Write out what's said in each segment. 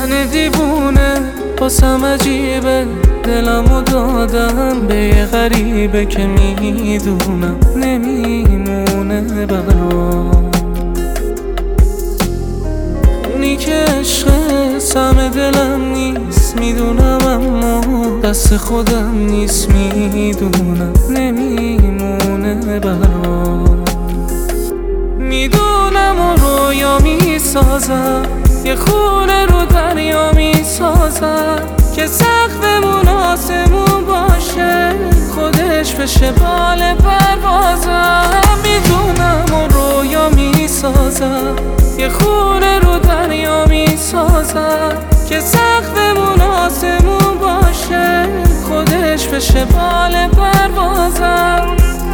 من دیوونه باسم عجیبه، دلمو دادم به یه غریبه که میدونم نمیمونه برام. اونی که عشق سم دلم نیست میدونم، اما دست خودم نیست میدونم نمیمونه برام. میدونم و رویا میسازم، یه خونه رو دریا میسازم که سقفمون آسمون باشه، خودش بشه بال پروازم. میدونم و رویا میسازم، یه خونه رو دریا میسازم که سقفمون آسمون باشه، خودش بشه بال پروازم.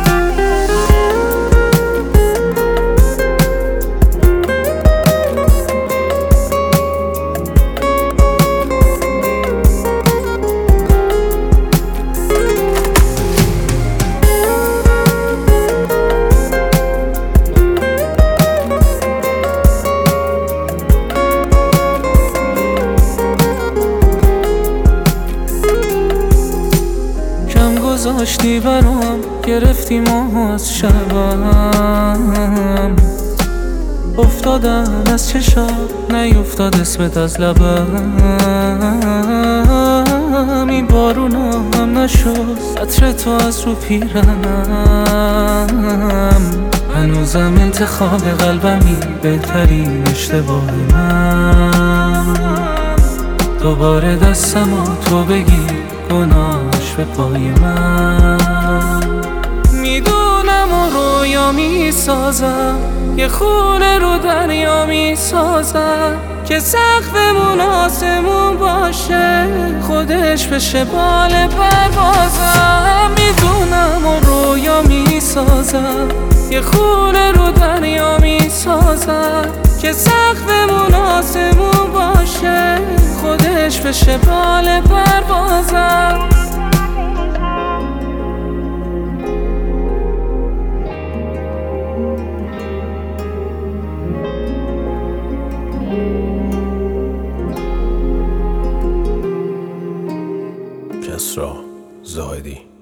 گذاشتی برام، گرفتی ماه از شبم، افتادم از چشات نیفتاد اسمت از لبم. این بارونا هم نشد عطر تو از رو پیرنم، هنوزم انتخاب قلبمی بهترین اشتباه من. دوباره دستمو تو بگیر، گناهش به پای من. میدونم و رویا میسازم، یه خونه رو دریا میسازم که سقفمون آسمون باشه، خودش بشه بال پروازم. میدونم و رویا میسازم، یه خونه رو دریا میسازم که سقفمون آسمون باشه، خودش بشه بال پروازم. کسری زاهدی.